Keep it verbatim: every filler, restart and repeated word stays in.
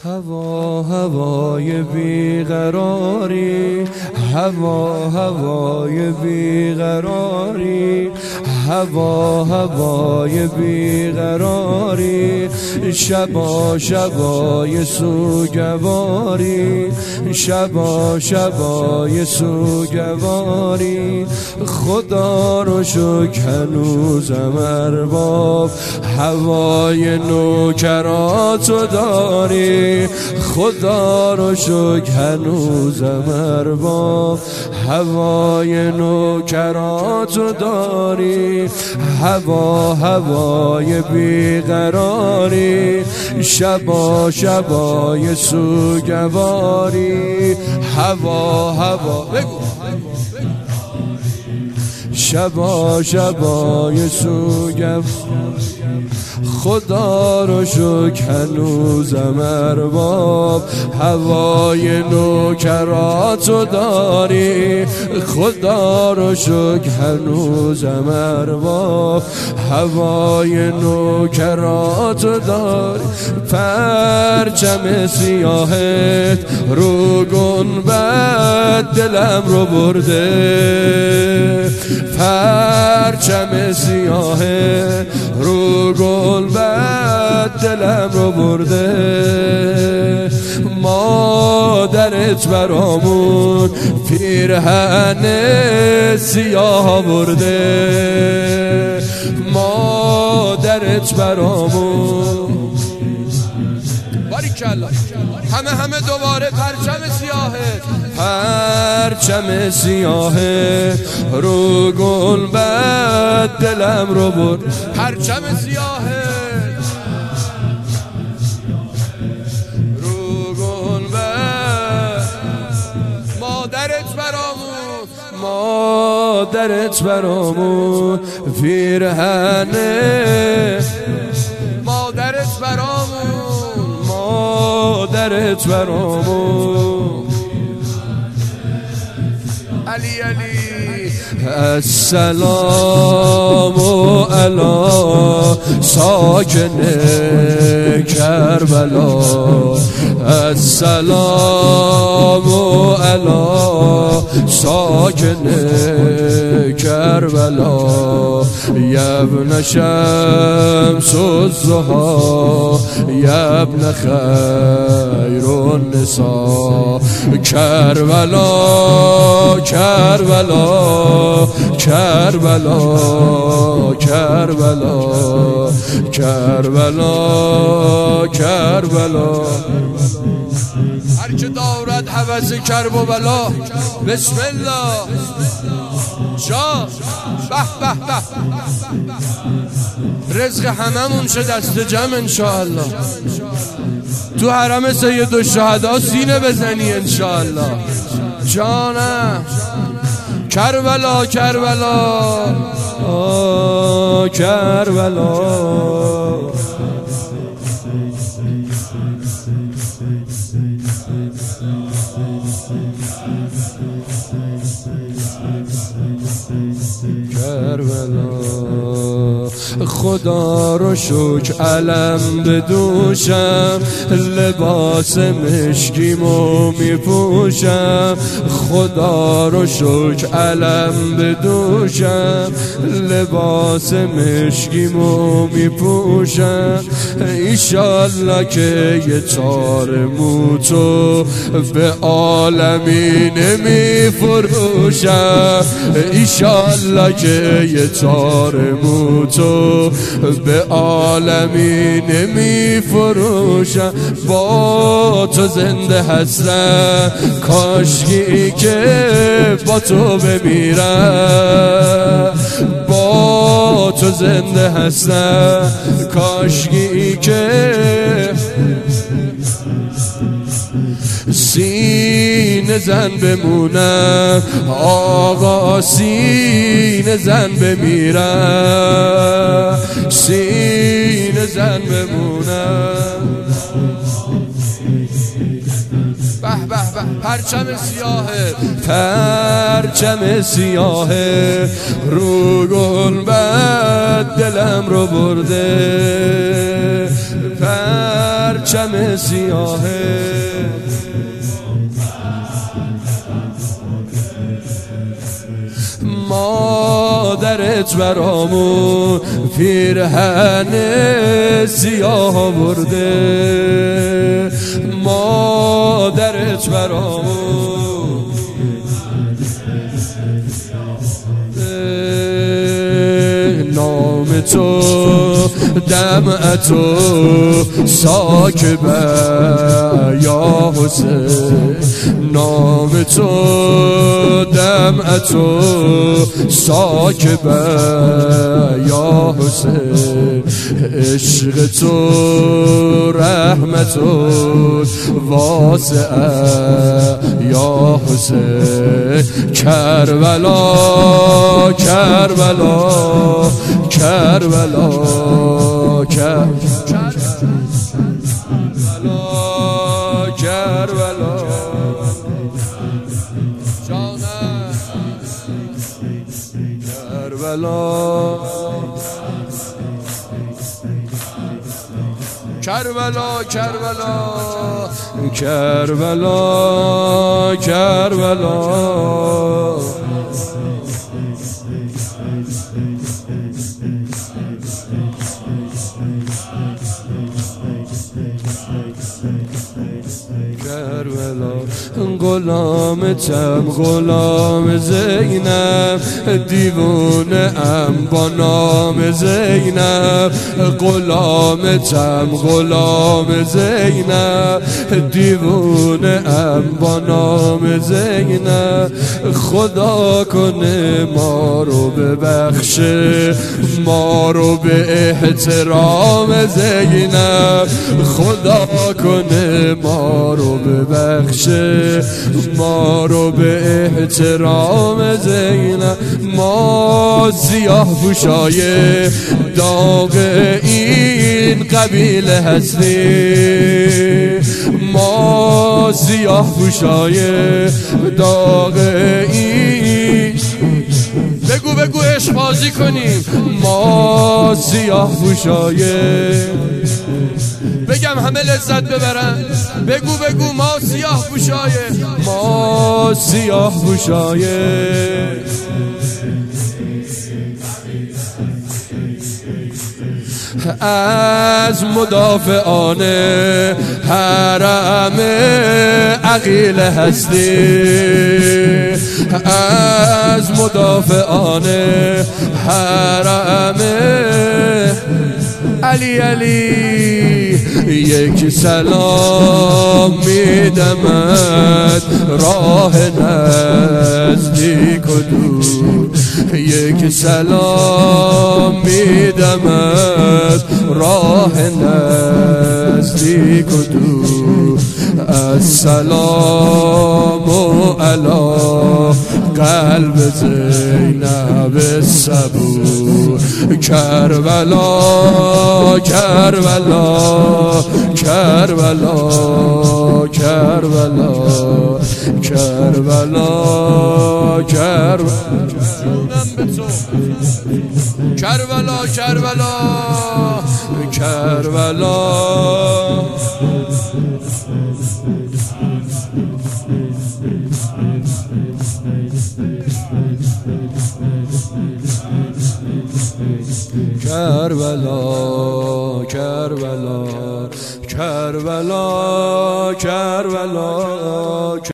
هوا هوای بیقراری، هوا هوای بیقراری، هوا هوای بیقراری، شبا شبای سوگواری، شبا شبای سوگواری. خدا رو شکر هنوزم ارباب هوای نوکراتو داری، خدا رو شکر هنوزم ارباب هوای نوکراتو داری. هوا هوای بیقراری، شبا شبای سوگواری، هوا هوا بگو شبا شبای سوگواری. خدا رو شکر هنوزم ارباب هوای نوکراتو داری، خدا رو شکر هنوزم ارباب هوای نوکراتو داری. پرچم سیاهت رو گنبد دلم رو برده، پرچم سیاهت رو گنبد دلم رو برده. مادرت برامون پیرهن سیاه برده، مادرت برامون باریکلا. همه همه دوباره پرچم سیاهه، پرچم سیاهه رو گنبد دلم رو برد. پرچم سیاهه رو گنبد، مادرت برامون، مادرت برامون پیرهنه، مادرت برامون، مادرت برامون. علی علی السلام علی ساکن کربلا، السلام علی ساکن کربلا. یا ابن شمس الضحی، یا ابن خیر النساء. کربلا کربلا کربلا کربلا کربلا کربلا. هر که دارد هوس کرب و بلا بسم الله جا به به به. رزق هممون شه دست جمع انشاءالله. تو حرم سید الشهدا سینه بزنی انشاءالله. جانم کربلا کربلا آه کربلا. کربلا خدا رو شکر علم بدوشم، لباس مشکیمو میپوشم. خدا رو شکر علم بدوشم، لباس مشکیمو میپوشم. ایشالله که یه تار موتو به عالمی نمیفروشم، ایشالله که یه تار موتو به عالمی نمی فروشم. با تو زنده هستم کاشکی که با تو بمیرم، با تو زنده هستم کاشکی که سینه زن بمونم آقا، سینه زن بمیرم، سینه زن بمونم. به به به پرچم سیاهه، پرچم سیاهه رو گنبد دلم رو برده، پرچم سیاهه مادرت برامون پیرهن سیاه برده مادرت برامون نام تو دمع تو ساکبه یا حسین نام تو دمع تو ساکبه یا حسین عشق تو رحمت تو واسعه یا حسین کربلا کربلا کربلا کربلا کربلا کربلا کربلا کربلا کربلا کربلا غلامتم غلام زینب دیوونه ام با نام زینب غلامتم غلام زینب دیوونه ام با نام زینب خدا کنه ما رو ببخشه ما رو به احترام زینب خدا کنه ما رو ببخشه ما رو به احترام زینب ما سیاه پوشای داغ این قبیله هستیم ما سیاه پوشای داغ این بگو بگو عشق بازی کنیم ما سیاه پوشای بگم همه لذت ببرن بگو بگو ما سیاه پوشایه ما سیاه پوشایه از مدافعان حرم عقیل هستی از مدافعان حرم علی علی یک سلام میدمد راه نزدیک و دور یک سلام میدمد راه نزدیک و دور السلام علی قلب زینب صبور کربلا کربلا کربلا کربلا کربلا کربلا کربلا کربلا کربلا کربلا کربلا کربلا کربلا